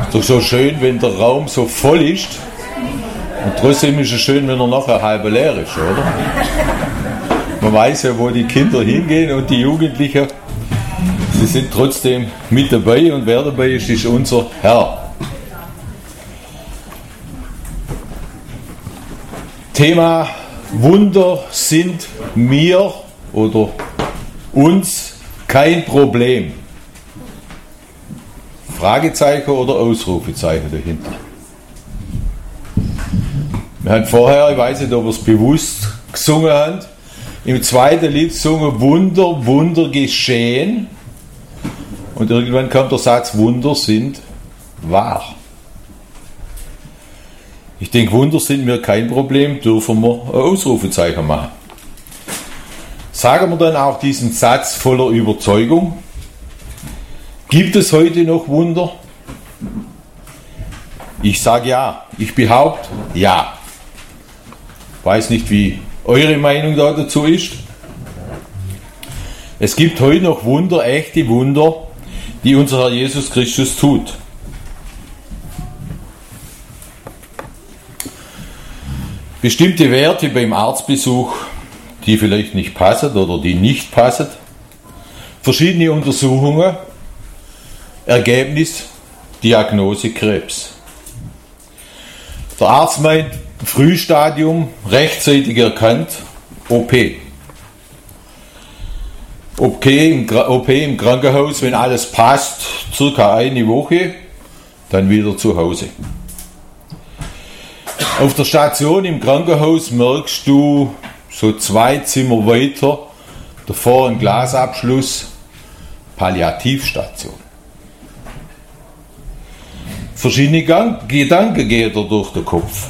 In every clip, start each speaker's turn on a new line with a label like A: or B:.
A: Doch so schön, wenn der Raum so voll ist. Und trotzdem ist es schön, wenn er nachher halb leer ist, oder? Man weiß ja, wo die Kinder hingehen und die Jugendlichen. Sie sind trotzdem mit dabei und wer dabei ist, ist unser Herr. Thema Wunder sind mir oder uns kein Problem. Fragezeichen oder Ausrufezeichen dahinter. Wir haben vorher, ich weiß nicht, ob wir es bewusst gesungen haben, im zweiten Lied gesungen, Wunder, Wunder geschehen. Und irgendwann kommt der Satz, Wunder sind wahr. Ich denke, Wunder sind mir kein Problem, dürfen wir ein Ausrufezeichen machen. Sagen wir dann auch diesen Satz voller Überzeugung? Gibt es heute noch Wunder? Ich sage ja. Ich behaupte ja. Weiß nicht, wie eure Meinung dazu ist. Es gibt heute noch Wunder, echte Wunder, die unser Herr Jesus Christus tut. Bestimmte Werte beim Arztbesuch, die vielleicht nicht passen oder die nicht passen. Verschiedene Untersuchungen. Ergebnis, Diagnose Krebs. Der Arzt meint, Frühstadium, rechtzeitig erkannt, OP. OP im Krankenhaus, wenn alles passt, circa eine Woche, dann wieder zu Hause. Auf der Station im Krankenhaus merkst du, so 2 Zimmer weiter, davor ein Glasabschluss, Palliativstation. Verschiedene Gedanken gehen dir durch den Kopf.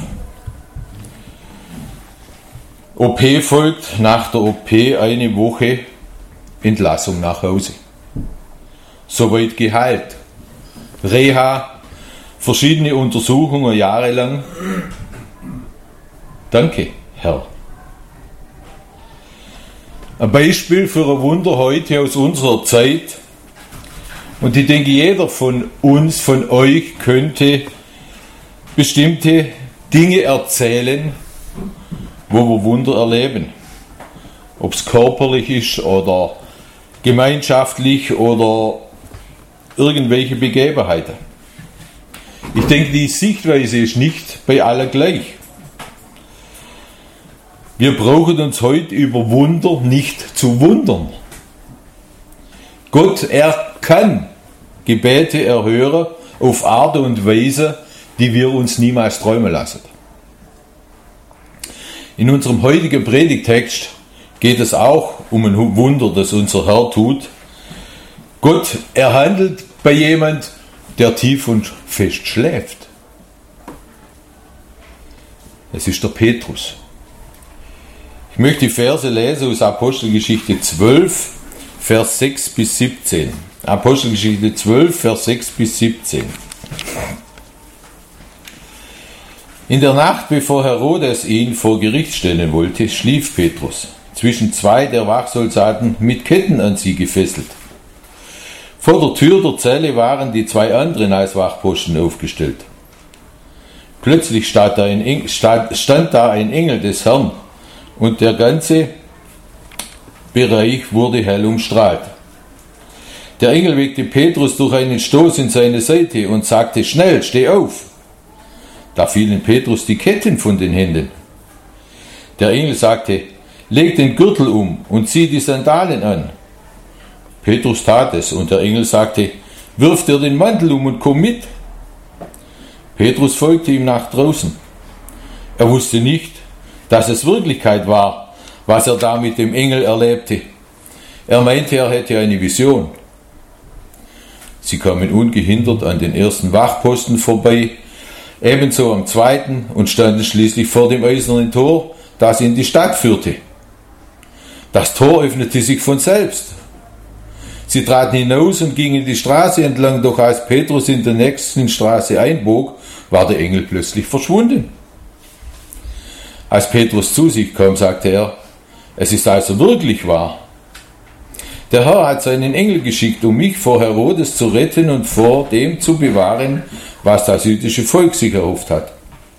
A: OP folgt, nach der OP eine Woche Entlassung nach Hause. Soweit geheilt. Reha, verschiedene Untersuchungen jahrelang. Danke, Herr. Ein Beispiel für ein Wunder heute aus unserer Zeit. Und ich denke, jeder von uns, von euch, könnte bestimmte Dinge erzählen, wo wir Wunder erleben. Ob es körperlich ist oder gemeinschaftlich oder irgendwelche Begebenheiten. Ich denke, die Sichtweise ist nicht bei allen gleich. Wir brauchen uns heute über Wunder nicht zu wundern. Gott, er kann Gebete erhören auf Art und Weise, die wir uns niemals träumen lassen. In unserem heutigen Predigtext geht es auch um ein Wunder, das unser Herr tut. Gott, er handelt bei jemand, der tief und fest schläft. Es ist der Petrus. Ich möchte die Verse lesen aus Apostelgeschichte 12, Vers 6 bis 17. Apostelgeschichte 12, Vers 6 bis 17. In der Nacht, bevor Herodes ihn vor Gericht stellen wollte, schlief Petrus zwischen 2 der Wachsoldaten mit Ketten an sie gefesselt. Vor der Tür der Zelle waren die 2 anderen als Wachposten aufgestellt. Plötzlich stand da ein Engel des Herrn und der ganze Bereich wurde hell umstrahlt. Der Engel weckte Petrus durch einen Stoß in seine Seite und sagte: Schnell, steh auf! Da fielen Petrus die Ketten von den Händen. Der Engel sagte: Leg den Gürtel um und zieh die Sandalen an. Petrus tat es und der Engel sagte: Wirf dir den Mantel um und komm mit. Petrus folgte ihm nach draußen. Er wusste nicht, dass es Wirklichkeit war, was er da mit dem Engel erlebte. Er meinte, er hätte eine Vision. Sie kamen ungehindert an den ersten Wachposten vorbei, ebenso am zweiten und standen schließlich vor dem eisernen Tor, das in die Stadt führte. Das Tor öffnete sich von selbst. Sie traten hinaus und gingen die Straße entlang, doch als Petrus in der nächsten Straße einbog, war der Engel plötzlich verschwunden. Als Petrus zu sich kam, sagte er: Es ist also wirklich wahr. Der Herr hat seinen Engel geschickt, um mich vor Herodes zu retten und vor dem zu bewahren, was das jüdische Volk sich erhofft hat.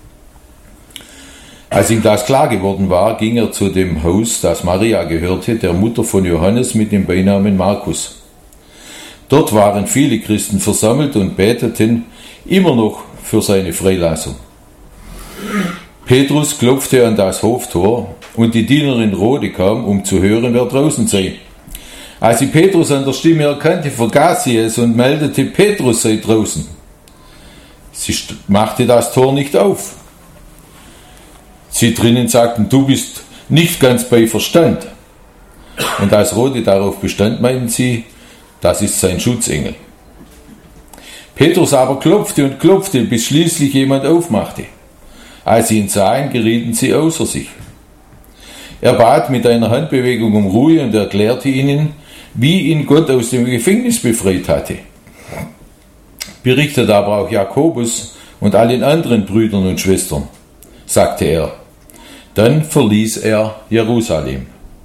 A: Als ihm das klar geworden war, ging er zu dem Haus, das Maria gehörte, der Mutter von Johannes mit dem Beinamen Markus. Dort waren viele Christen versammelt und beteten immer noch für seine Freilassung. Petrus klopfte an das Hoftor und die Dienerin Rode kam, um zu hören, wer draußen sei. Als sie Petrus an der Stimme erkannte, vergaß sie es und meldete, Petrus sei draußen. Sie machte das Tor nicht auf. Sie drinnen sagten, du bist nicht ganz bei Verstand. Und als Rode darauf bestand, meinten sie, das ist sein Schutzengel. Petrus aber klopfte und klopfte, bis schließlich jemand aufmachte. Als sie ihn sahen, gerieten sie außer sich. Er bat mit einer Handbewegung um Ruhe und erklärte ihnen, wie ihn Gott aus dem Gefängnis befreit hatte. Berichtet aber auch Jakobus und allen anderen Brüdern und Schwestern, sagte er. Dann verließ er Jerusalem.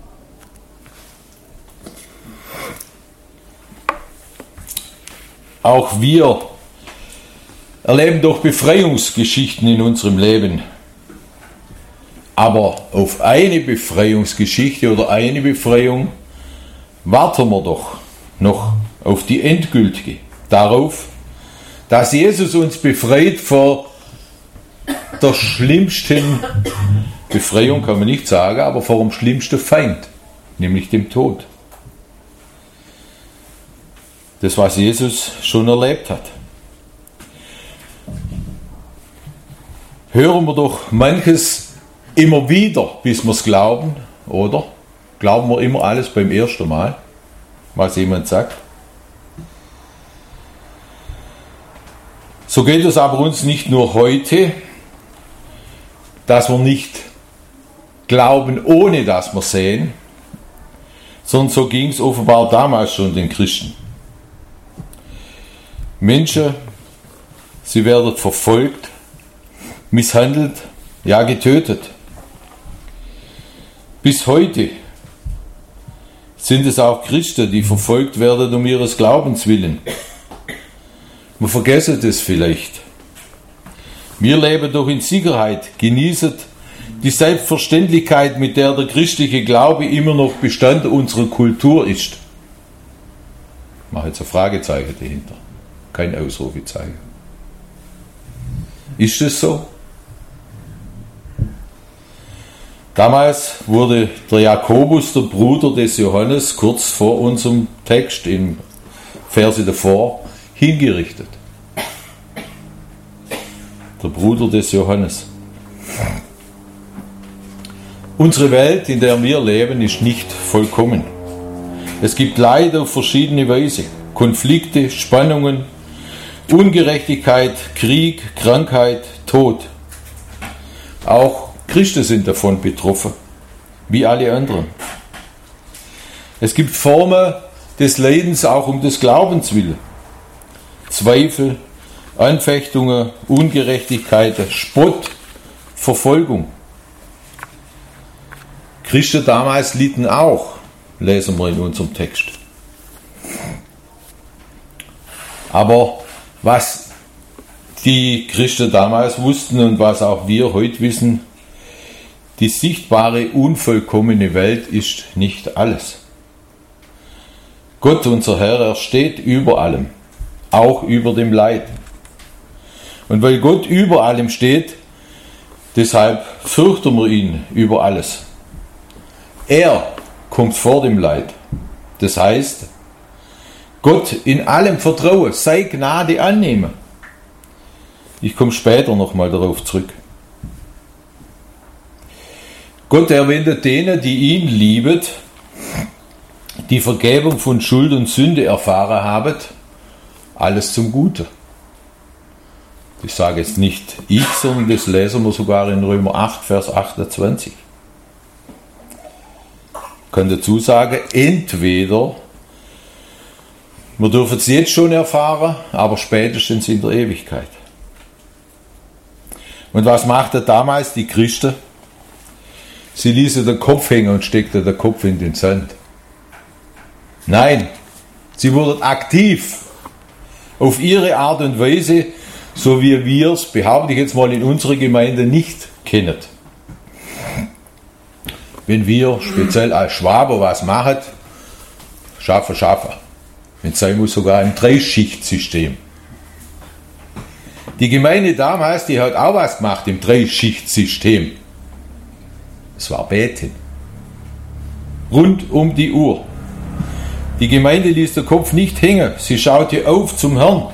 A: Auch wir erleben doch Befreiungsgeschichten in unserem Leben. Aber auf eine Befreiungsgeschichte oder eine Befreiung warten wir doch noch auf die endgültige. Darauf, dass Jesus uns befreit vor der schlimmsten Befreiung, kann man nicht sagen, aber vor dem schlimmsten Feind, nämlich dem Tod. Das, was Jesus schon erlebt hat. Hören wir doch manches immer wieder, bis wir es glauben, oder? Glauben wir immer alles beim ersten Mal, was jemand sagt? So geht es aber uns nicht nur heute, dass wir nicht glauben, ohne dass wir sehen, sondern so ging es offenbar damals schon den Christen. Menschen, sie werden verfolgt, misshandelt, ja getötet. Bis heute sind es auch Christen, die verfolgt werden um ihres Glaubens willen. Man vergessen das vielleicht. Wir leben doch in Sicherheit, genießen die Selbstverständlichkeit, mit der der christliche Glaube immer noch Bestand unserer Kultur ist. Ich mache jetzt ein Fragezeichen dahinter, kein Ausrufezeichen. Ist es so? Damals wurde der Jakobus, der Bruder des Johannes, kurz vor unserem Text, im Verse davor, hingerichtet. Der Bruder des Johannes. Unsere Welt, in der wir leben, ist nicht vollkommen. Es gibt Leid auf verschiedene Weise. Konflikte, Spannungen, Ungerechtigkeit, Krieg, Krankheit, Tod. Auch Christen sind davon betroffen, wie alle anderen. Es gibt Formen des Leidens auch um des Glaubens willen. Zweifel, Anfechtungen, Ungerechtigkeiten, Spott, Verfolgung. Christen damals litten auch, lesen wir in unserem Text. Aber was die Christen damals wussten und was auch wir heute wissen, die sichtbare, unvollkommene Welt ist nicht alles. Gott, unser Herr, er steht über allem, auch über dem Leid. Und weil Gott über allem steht, deshalb fürchten wir ihn über alles. Er kommt vor dem Leid. Das heißt, Gott in allem vertrauen, sei Gnade annehmen. Ich komme später nochmal darauf zurück. Gott erwendet denen, die ihn lieben, die Vergebung von Schuld und Sünde erfahren haben, alles zum Guten. Ich sage jetzt nicht ich, sondern das lesen wir sogar in Römer 8, Vers 28. Ich kann dazu sagen, entweder wir dürfen es jetzt schon erfahren, aber spätestens in der Ewigkeit. Und was machten damals die Christen? Sie ließen den Kopf hängen und steckten den Kopf in den Sand. Nein, sie wurden aktiv. Auf ihre Art und Weise so wie wir es, behaupte ich jetzt mal, in unserer Gemeinde nicht kennen. Wenn wir speziell als Schwaber was machen, schaffen. Wenn es sein muss, sogar im Dreischichtsystem. Die Gemeinde damals, die hat auch was gemacht im Dreischichtsystem. Es war Beten. Rund um die Uhr. Die Gemeinde ließ den Kopf nicht hängen, sie schaute auf zum Herrn.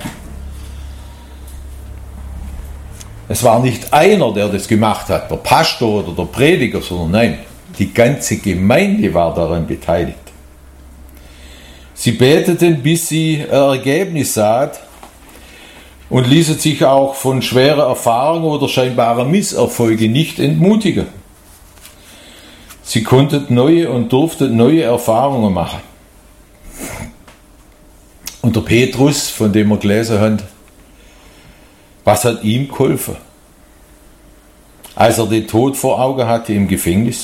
A: Es war nicht einer, der das gemacht hat, der Pastor oder der Prediger, sondern nein, die ganze Gemeinde war daran beteiligt. Sie beteten, bis sie ein Ergebnis sahen und ließen sich auch von schweren Erfahrungen oder scheinbaren Misserfolgen nicht entmutigen. Sie konnten neue und durften neue Erfahrungen machen. Und der Petrus, von dem wir gelesen haben, was hat ihm geholfen? Als er den Tod vor Augen hatte im Gefängnis.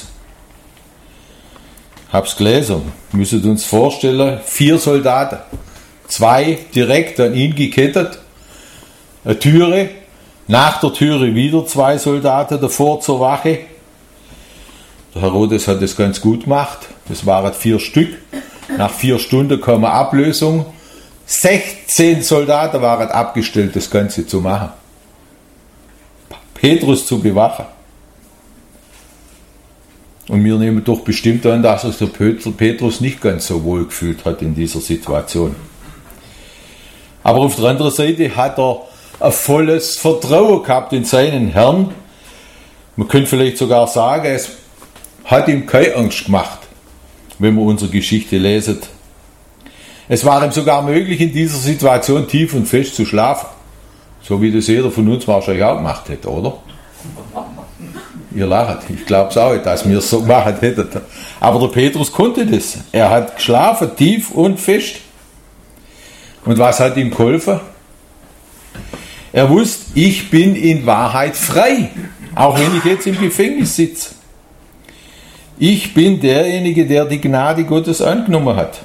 A: Hab's gelesen, müssen uns vorstellen, 4 Soldaten, 2 direkt an ihn gekettet, eine Türe, nach der Türe wieder 2 Soldaten davor zur Wache. Der Herodes hat das ganz gut gemacht, das waren 4 Stück, nach 4 Stunden kam eine Ablösung, 16 Soldaten waren abgestellt, das Ganze zu machen. Petrus zu bewachen. Und wir nehmen doch bestimmt an, dass es der Petrus nicht ganz so wohl gefühlt hat in dieser Situation. Aber auf der anderen Seite hat er ein volles Vertrauen gehabt in seinen Herrn. Man könnte vielleicht sogar sagen, es hat ihm keine Angst gemacht, wenn man unsere Geschichte lesen. Es war ihm sogar möglich, in dieser Situation tief und fest zu schlafen. So wie das jeder von uns wahrscheinlich auch gemacht hätte, oder? Ihr lacht, ich glaube es auch nicht, dass wir es so gemacht hätten. Aber der Petrus konnte das. Er hat geschlafen, tief und fest. Und was hat ihm geholfen? Er wusste, ich bin in Wahrheit frei, auch wenn ich jetzt im Gefängnis sitze. Ich bin derjenige, der die Gnade Gottes angenommen hat.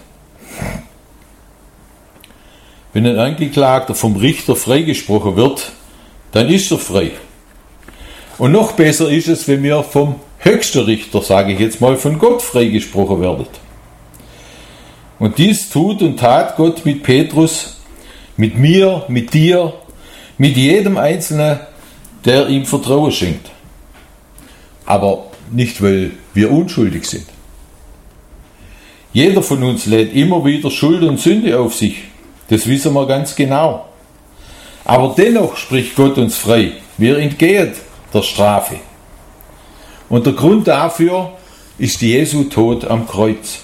A: Wenn ein Angeklagter vom Richter freigesprochen wird, dann ist er frei. Und noch besser ist es, wenn wir vom höchsten Richter, sage ich jetzt mal, von Gott freigesprochen werden. Und dies tut und tat Gott mit Petrus, mit mir, mit dir, mit jedem Einzelnen, der ihm Vertrauen schenkt. Aber nicht, weil wir unschuldig sind. Jeder von uns lädt immer wieder Schuld und Sünde auf sich. Das wissen wir ganz genau. Aber dennoch spricht Gott uns frei. Wir entgehen der Strafe. Und der Grund dafür ist Jesu Tod am Kreuz.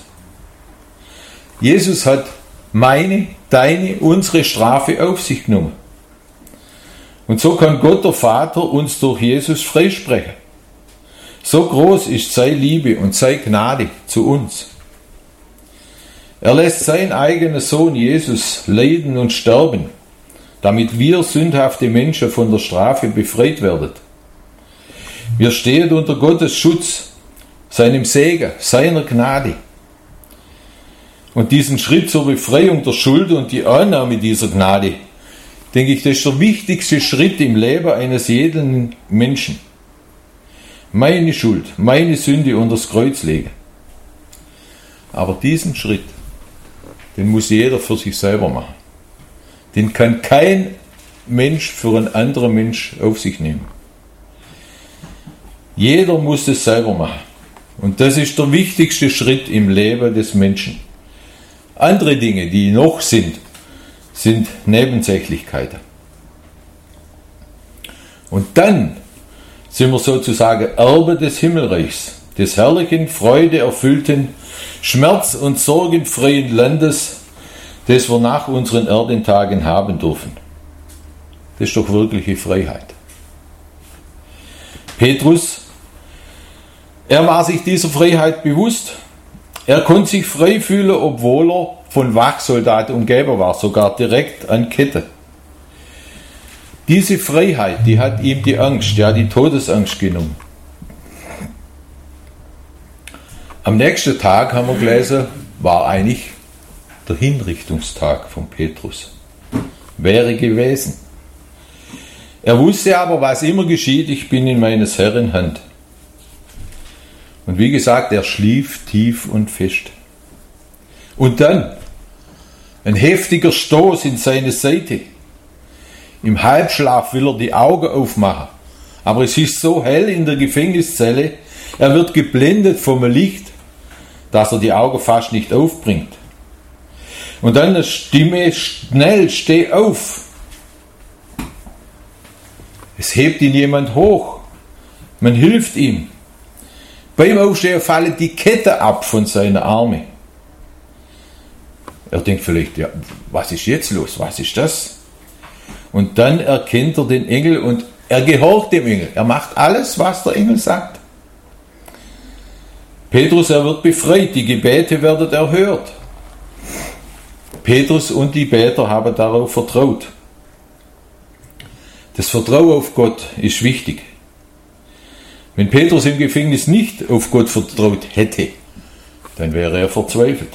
A: Jesus hat meine, deine, unsere Strafe auf sich genommen. Und so kann Gott der Vater uns durch Jesus freisprechen. So groß ist seine Liebe und seine Gnade zu uns. Er lässt seinen eigenen Sohn Jesus leiden und sterben, damit wir sündhafte Menschen von der Strafe befreit werden. Wir stehen unter Gottes Schutz, seinem Segen, seiner Gnade. Und diesen Schritt zur Befreiung der Schuld und die Annahme dieser Gnade, denke ich, das ist der wichtigste Schritt im Leben eines jeden Menschen. Meine Schuld, meine Sünde unter das Kreuz legen. Aber diesen Schritt, den muss jeder für sich selber machen. Den kann kein Mensch für einen anderen Mensch auf sich nehmen. Jeder muss es selber machen. Und das ist der wichtigste Schritt im Leben des Menschen. Andere Dinge, die noch sind Nebensächlichkeiten. Und dann sind wir sozusagen Erbe des Himmelreichs, des herrlichen, freudeerfüllten, schmerz- und sorgenfreien Landes, das wir nach unseren Erdentagen haben dürfen. Das ist doch wirkliche Freiheit. Petrus, er war sich dieser Freiheit bewusst. Er konnte sich frei fühlen, obwohl er von Wachsoldaten umgeben war, sogar direkt an Kette. Diese Freiheit, die hat ihm die Angst, ja die Todesangst genommen. Am nächsten Tag, haben wir gelesen, war eigentlich der Hinrichtungstag von Petrus. Wäre gewesen. Er wusste aber, was immer geschieht, ich bin in meines Herrn Hand. Und wie gesagt, er schlief tief und fest. Und dann ein heftiger Stoß in seine Seite. Im Halbschlaf will er die Augen aufmachen. Aber es ist so hell in der Gefängniszelle, er wird geblendet vom Licht, dass er die Augen fast nicht aufbringt. Und dann eine Stimme, schnell, steh auf. Es hebt ihn jemand hoch. Man hilft ihm. Beim Aufstehen fallen die Ketten ab von seinen Armen. Er denkt vielleicht, ja, was ist jetzt los? Was ist das? Und dann erkennt er den Engel und er gehorcht dem Engel. Er macht alles, was der Engel sagt. Petrus, er wird befreit. Die Gebete werden erhört. Petrus und die Beter haben darauf vertraut. Das Vertrauen auf Gott ist wichtig. Wenn Petrus im Gefängnis nicht auf Gott vertraut hätte, dann wäre er verzweifelt.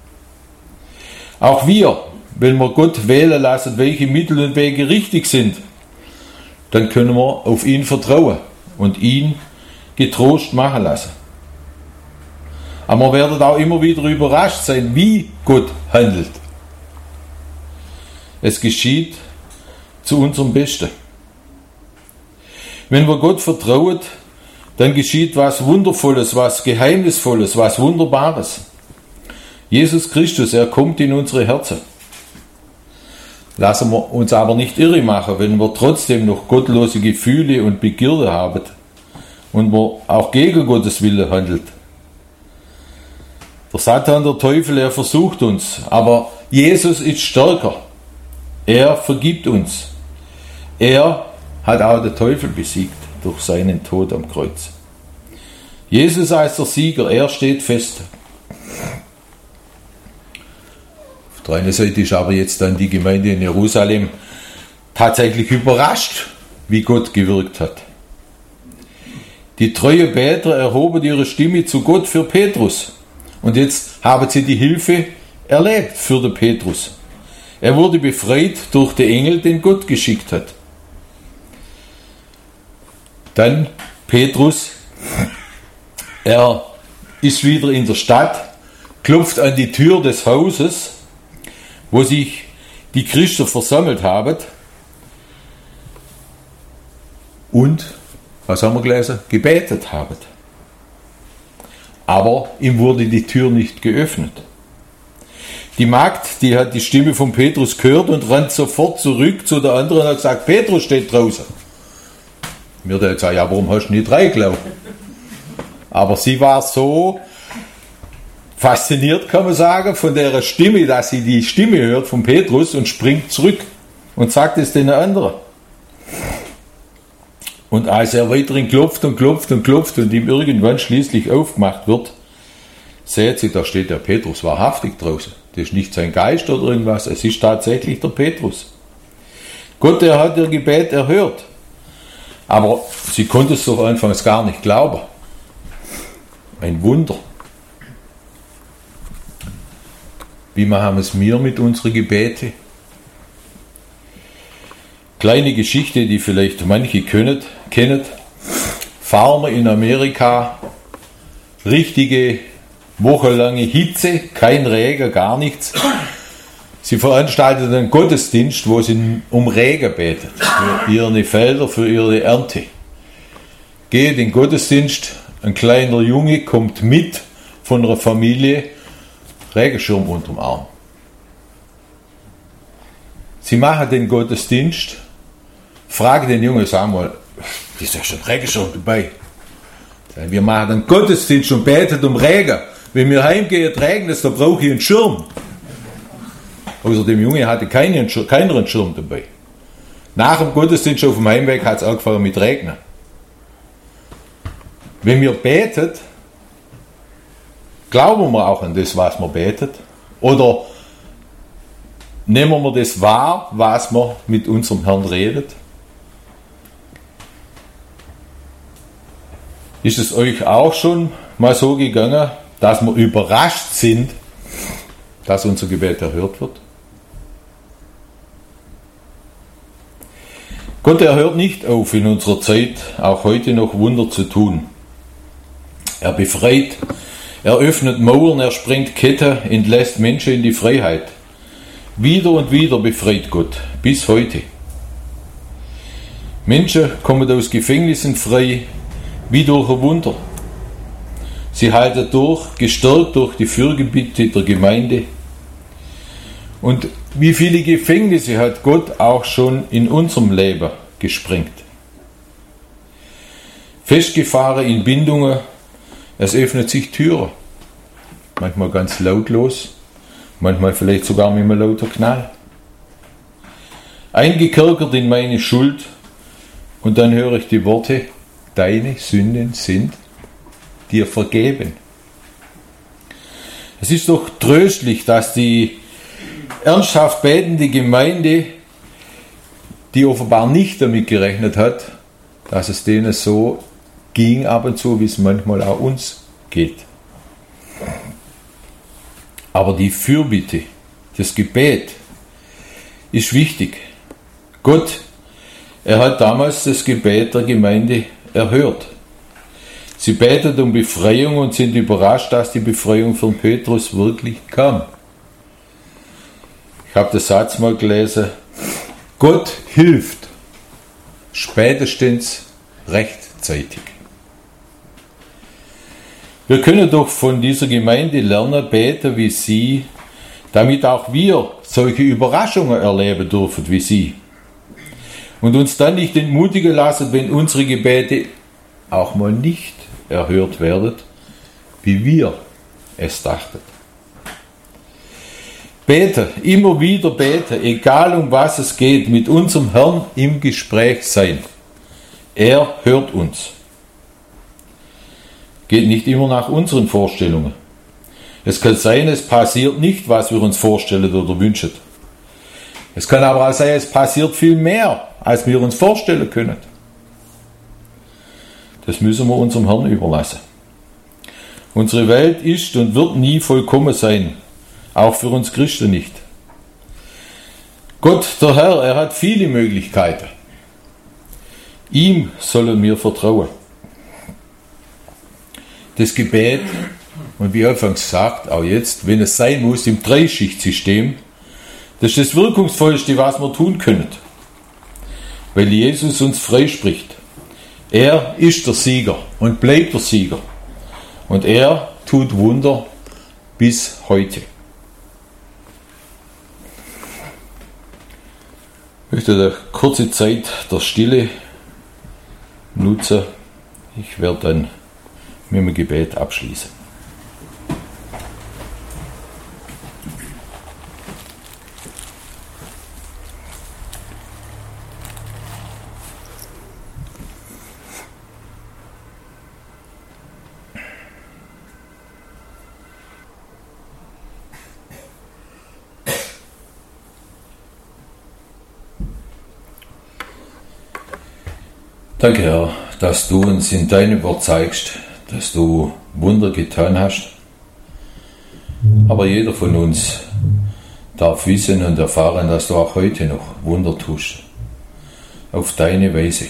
A: Auch wir, wenn wir Gott wählen lassen, welche Mittel und Wege richtig sind, dann können wir auf ihn vertrauen und ihn getrost machen lassen. Aber wir werden auch immer wieder überrascht sein, wie Gott handelt. Es geschieht zu unserem Besten. Wenn wir Gott vertrauen, dann geschieht was Wundervolles, was Geheimnisvolles, was Wunderbares. Jesus Christus, er kommt in unsere Herzen. Lassen wir uns aber nicht irre machen, wenn wir trotzdem noch gottlose Gefühle und Begierde haben und wir auch gegen Gottes Wille handelt. Der Satan, der Teufel, er versucht uns, aber Jesus ist stärker. Er vergibt uns. Er hat auch den Teufel besiegt durch seinen Tod am Kreuz. Jesus als der Sieger, er steht fest. Auf der einen Seite ist aber jetzt dann die Gemeinde in Jerusalem tatsächlich überrascht, wie Gott gewirkt hat. Die treuen Beter erhoben ihre Stimme zu Gott für Petrus. Und jetzt haben sie die Hilfe erlebt für den Petrus. Er wurde befreit durch den Engel, den Gott geschickt hat. Dann Petrus, er ist wieder in der Stadt, klopft an die Tür des Hauses, wo sich die Christen versammelt haben. Und, was haben wir gelesen? Gebetet haben. Aber ihm wurde die Tür nicht geöffnet. Die Magd, die hat die Stimme von Petrus gehört und rennt sofort zurück zu der anderen und hat gesagt, Petrus steht draußen. Mir hat gesagt, ja, warum hast du nicht reingelaufen? Aber sie war so fasziniert, kann man sagen, von der Stimme, dass sie die Stimme hört von Petrus und springt zurück und sagt es den anderen. Und als er weiterhin klopft und klopft und klopft und ihm irgendwann schließlich aufgemacht wird, seht sie, da steht der Petrus wahrhaftig draußen. Das ist nicht sein Geist oder irgendwas, es ist tatsächlich der Petrus. Gott, er hat ihr Gebet erhört. Aber sie konnte es doch anfangs gar nicht glauben. Ein Wunder. Wie machen es wir mit unseren Gebeten? Kleine Geschichte, die vielleicht manche kennen. Farmer in Amerika, richtige wochenlange Hitze, kein Regen, gar nichts. Sie veranstaltet einen Gottesdienst, wo sie um Regen betet, für ihre Felder, für ihre Ernte. Geht in den Gottesdienst, ein kleiner Junge kommt mit von einer Familie, Regenschirm unterm Arm. Sie machen den Gottesdienst, fragen den Jungen, sagen mal, ist ja schon Regenschirm dabei? Wir machen den Gottesdienst und beten um Regen. Wenn wir heimgehen, regnet es, dann brauche ich einen Schirm. Außer dem Junge hatte keinen Schirm dabei. Nach dem Gottesdienst auf dem Heimweg hat es angefangen mit Regnen. Wenn wir beten, glauben wir auch an das, was wir betet? Oder nehmen wir das wahr, was wir mit unserem Herrn redet? Ist es euch auch schon mal so gegangen, dass wir überrascht sind, dass unser Gebet erhört wird? Gott, er hört nicht auf, in unserer Zeit auch heute noch Wunder zu tun. Er befreit, er öffnet Mauern, er sprengt Ketten, entlässt Menschen in die Freiheit. Wieder und wieder befreit Gott, bis heute. Menschen kommen aus Gefängnissen frei, wie durch ein Wunder. Sie halten durch, gestärkt durch die Fürbitte der Gemeinde. Und wie viele Gefängnisse hat Gott auch schon in unserem Leben gesprengt? Festgefahren in Bindungen, es öffnet sich Türen. Manchmal ganz lautlos, manchmal vielleicht sogar mit einem lauten Knall. Eingekerkert in meine Schuld, und dann höre ich die Worte: Deine Sünden sind dir vergeben. Es ist doch tröstlich, dass die ernsthaft betende Gemeinde, die offenbar nicht damit gerechnet hat, dass es denen so ging ab und zu, wie es manchmal auch uns geht. Aber die Fürbitte, das Gebet ist wichtig. Gott, er hat damals das Gebet der Gemeinde erhört. Sie beten um Befreiung und sind überrascht, dass die Befreiung von Petrus wirklich kam. Ich habe den Satz mal gelesen: Gott hilft spätestens rechtzeitig. Wir können doch von dieser Gemeinde lernen, beten wie sie, damit auch wir solche Überraschungen erleben dürfen wie sie. Und uns dann nicht entmutigen lassen, wenn unsere Gebete auch mal nicht erhört werden, wie wir es dachten. Beten, immer wieder beten, egal um was es geht, mit unserem Herrn im Gespräch sein. Er hört uns. Geht nicht immer nach unseren Vorstellungen. Es kann sein, es passiert nicht, was wir uns vorstellen oder wünschen. Es kann aber auch sein, es passiert viel mehr, als wir uns vorstellen können. Das müssen wir unserem Herrn überlassen. Unsere Welt ist und wird nie vollkommen sein, auch für uns Christen nicht. Gott, der Herr, er hat viele Möglichkeiten. Ihm sollen wir vertrauen. Das Gebet, und wie anfangs gesagt, auch jetzt, wenn es sein muss, im Dreischichtsystem, das ist das Wirkungsvollste, was wir tun können, weil Jesus uns freispricht. Er ist der Sieger und bleibt der Sieger. Und er tut Wunder bis heute. Ich möchte eine kurze Zeit der Stille nutzen. Ich werde dann mit dem Gebet abschließen. Danke, Herr, dass du uns in deinem Wort zeigst, dass du Wunder getan hast. Aber jeder von uns darf wissen und erfahren, dass du auch heute noch Wunder tust. Auf deine Weise.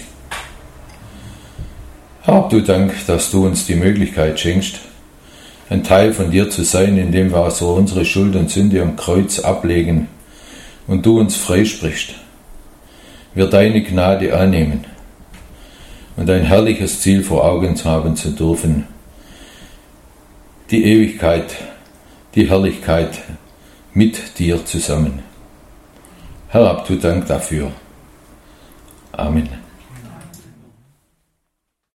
A: Hab du Dank, dass du uns die Möglichkeit schenkst, ein Teil von dir zu sein, indem wir also unsere Schuld und Sünde am Kreuz ablegen und du uns freisprichst. Wir deine Gnade annehmen und ein herrliches Ziel vor Augen haben zu dürfen, die Ewigkeit, die Herrlichkeit mit dir zusammen. Herr, hab du Dank dafür. Amen.